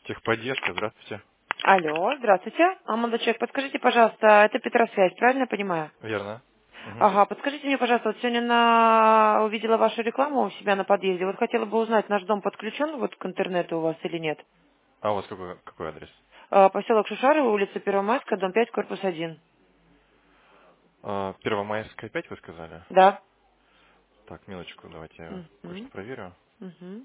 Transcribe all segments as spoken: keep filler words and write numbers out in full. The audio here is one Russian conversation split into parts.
Техподдержка, здравствуйте. Алло, здравствуйте. А, молодой человек, подскажите, пожалуйста, это Петросвязь, правильно я понимаю? Верно. Мгм. Ага, подскажите мне, пожалуйста, вот сегодня на... увидела вашу рекламу у себя на подъезде. Вот хотела бы узнать, наш дом подключен вот к интернету у вас или нет? А у вас какой, какой адрес? А, поселок Шушарова, улица Первомайская, дом пять, корпус один. А, Первомайская пять вы сказали? Да. Так, минуточку, давайте я кое-что Мгм. проверю. Мгм.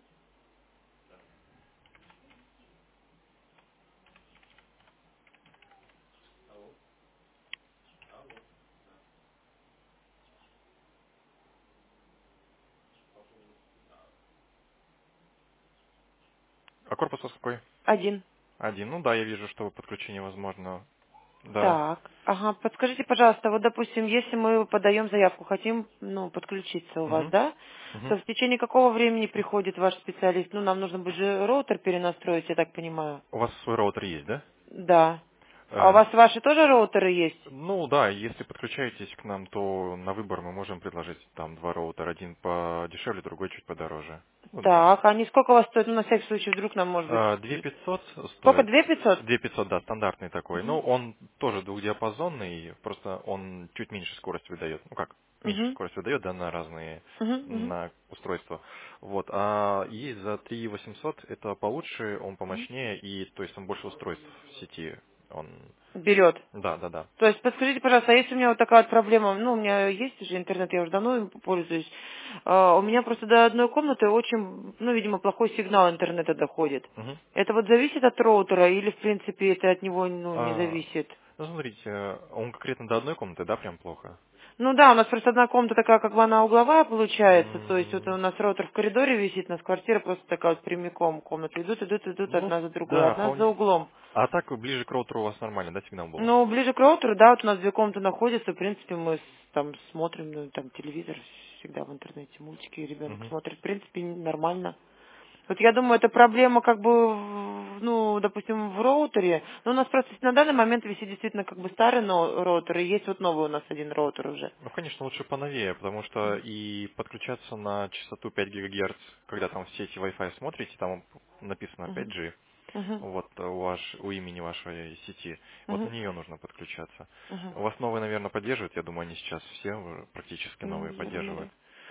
А корпус у вас какой? Один. Один. Ну да, я вижу, что подключение возможно. Да. Так. Ага, подскажите, пожалуйста, вот, допустим, если мы подаем заявку, хотим, ну, подключиться у вас, Мгм. да, Мгм. то в течение какого времени приходит ваш специалист? Ну, нам нужно будет же роутер перенастроить, я так понимаю. У вас свой роутер есть, да? Да. А у Э, вас ваши тоже роутеры есть? ну да, если подключаетесь к нам, то на выбор мы можем предложить там два роутера. Один подешевле, другой чуть подороже. Ну, Так, они сколько у вас стоят? Ну, на всякий случай, вдруг нам, может быть... А, две пятьсот Сколько, стоит. две пятьсот? две пятьсот, да, стандартный такой. Угу. Ну, он тоже двухдиапазонный, просто он чуть меньше скорость выдает. Ну как, меньше Угу. скорость выдает, да, на разные Угу. Угу. на устройства. Вот. А есть за три восемьсот, это получше, он помощнее, и то есть он больше устройств в сети. Он. Берет. Да, да, да. То есть, подскажите, пожалуйста, а если у меня вот такая вот проблема, ну, у меня есть уже интернет, я уже давно им пользуюсь, а, у меня просто до одной комнаты очень, ну, видимо, плохой сигнал интернета доходит. Мгм. Это вот зависит от роутера или, в принципе, это от него, ну, не А, зависит? ну, смотрите, он конкретно до одной комнаты, да, прям плохо? Ну да, у нас просто одна комната такая, как бы она угловая получается, то есть вот М, у нас роутер в коридоре висит, у нас квартира просто такая вот прямиком, комнаты идут, идут, идут Ну, одна за другой, да, одна за вполне. углом. А так ближе к роутеру у вас нормально, да, сигнал был? Ну, ближе к роутеру, да, вот у нас две комнаты находятся, в принципе, мы с- там смотрим, ну, там телевизор всегда в интернете, мультики ребенок Мгм. смотрит, в принципе, нормально. Вот я думаю, это проблема как бы, в- ну, допустим, в роутере, но у нас просто на данный момент висит действительно как бы старый но- роутер, и есть вот новый у нас один роутер уже. Ну, конечно, лучше поновее, потому что и подключаться на частоту пять гигагерц, когда там в сети Wi-Fi смотрите, там написано пять Мгм. джи, Мгм. вот у, ваш, у имени вашей сети, вот на Мгм. нее нужно подключаться. Мгм. У вас новые, наверное, поддерживают, я думаю, они сейчас все уже практически новые поддерживают. Наверное.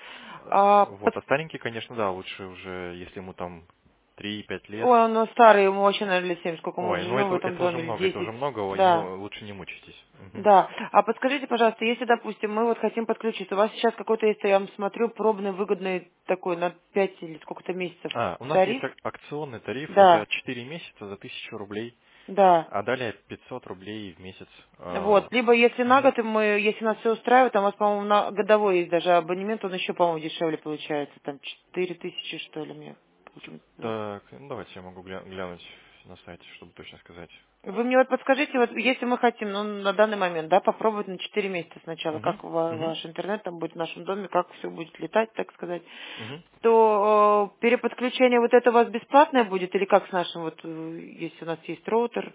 Э, А, Вот, под- а старенький, конечно, да, лучше уже, если ему там три-пять лет. Ой, он ну, старый, ему вообще, наверное, лет семь, сколько мы уже Ой, ну живем в это, этом это уже доме, или много, это уже десять. много, Да. ему лучше не мучитесь. Мгм. Да. А подскажите, пожалуйста, если, допустим, мы вот хотим подключиться, у вас сейчас какой-то есть, я вам смотрю, пробный, выгодный такой на пять или сколько-то месяцев А, у нас есть тариф? ак- акционный тариф, это Да, четыре месяца за тысячу рублей, да. а далее пятьсот рублей в месяц. Вот, А, либо если на мгм. год, мы, если нас все устраивает, там у вас, по-моему, на годовой есть даже абонемент, он еще, по-моему, дешевле получается, там четыре тысячи, что ли, мне почему-то. Так, ну давайте я могу гля- глянуть на сайте, чтобы точно сказать. Вы мне вот подскажите, вот если мы хотим, ну, на данный момент, да, попробовать на четыре месяца сначала, Мгм. как ва- Мгм. ваш интернет там будет в нашем доме, как все будет летать, так сказать, Мгм. то э, переподключение вот это у вас бесплатное будет, или как с нашим, вот, э, если у нас есть роутер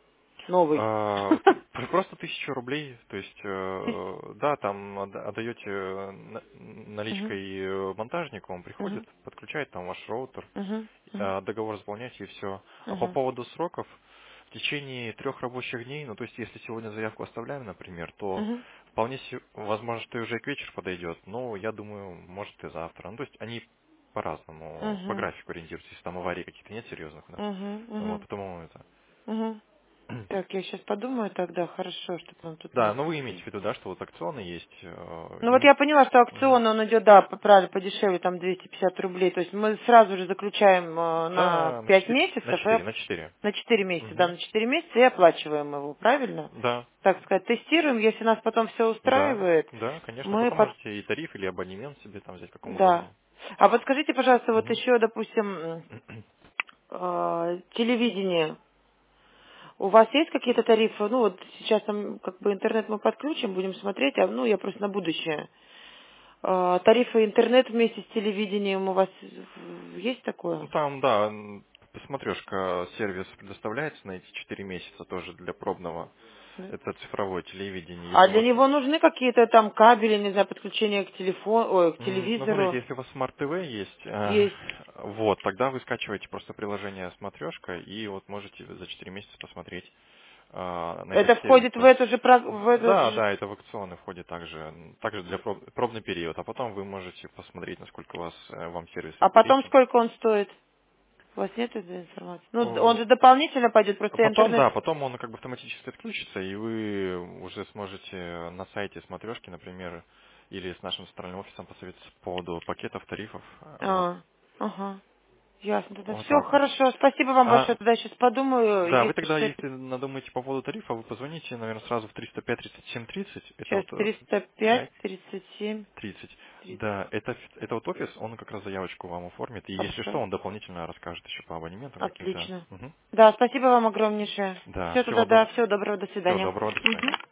новый? А, пр- Просто тысячу рублей, то есть, э, да, там отда- отдаете э, на- Мгм, наличкой э, монтажнику, он приходит, мгм, подключает там ваш роутер, мгм, мгм, э, договор заполняете и все. А по мгм, поводу сроков, в течение трех рабочих дней, ну то есть если сегодня заявку оставляем, например, то мгм, вполне се- возможно, что и уже к вечеру подойдет, но я думаю, может и завтра. Ну то есть они по-разному, по мгм, графику ориентируются, если там аварий каких-то нет серьезных, да. мгм, Вот, мгм, потому это. мгм. Так, я сейчас подумаю тогда, хорошо, чтобы он тут Да, не... ну вы имеете в виду, да, что вот акционы есть. э, Ну вот ими- я поняла, что Мгм. акционно он идет, да, по- правильно, подешевле, там двести пятьдесят рублей. То есть мы сразу же заключаем э, на Да, на пять четыре, на месяцев, и четыре, на четыре. на четыре месяца, да, Мгм. на четыре месяца и оплачиваем его, правильно? Да, Так сказать, тестируем, если нас потом все да, устраивает, да, конечно. мы Потом под... можете и тариф, или абонемент себе там взять, как вам Да. удобнее. А подскажите, пожалуйста, вот Мгм. еще, допустим, м, э, телевидение. У вас есть какие-то тарифы? Ну вот сейчас там как бы интернет мы подключим, будем смотреть, а ну я просто на будущее. А, тарифы интернет вместе с телевидением у вас в- есть Ну такое? там, да, м, посмотрешка сервис предоставляется на эти четыре месяца тоже для пробного. Да. Это цифровое телевидение. А Если у для вас... него нужны какие-то там кабели, не знаю, подключение к телефону, ой, к М, Ну, смотрите, телевизору? если у вас Smart ти ви есть, э, Есть. вот, тогда вы скачиваете просто приложение «Смотрешка» и вот можете за четыре месяца посмотреть, э, на Это этих входит в сервисах. эту же, про- в этот Да, же... да, это в акционный входит также, м, также для проб- пробный период, а потом вы можете посмотреть, насколько у вас, э, вам сервис А потом интересен. сколько он стоит? У вас нет этой информации? Ну, он О, же дополнительно пойдет, просто Потом, интернет... да, потом он как бы автоматически отключится, и вы уже сможете на сайте смотрешки, например, или с нашим центральным офисом посоветоваться по поводу пакетов, тарифов. э, Вот, А, ага. Ясно. Тогда вот все так вот. хорошо. Спасибо вам большое. А, Тогда сейчас подумаю, да, вы если тогда, что... если надумаете по поводу тарифа, вы позвоните, наверное, сразу в триста пять тридцать семь тридцать. Это Сейчас вот э, триста пять пять тридцать семь тридцать. тридцать. Да, это, ф- это вот офис, он как раз заявочку вам оформит. И если что, Хорошо. он дополнительно расскажет еще по абонементам каким-то. Отлично. Мгм. Да, спасибо вам огромнейшее. Да, Все, тогда всего, да, до... всего доброго, до всего свидания. доброго, до свидания. Мгм.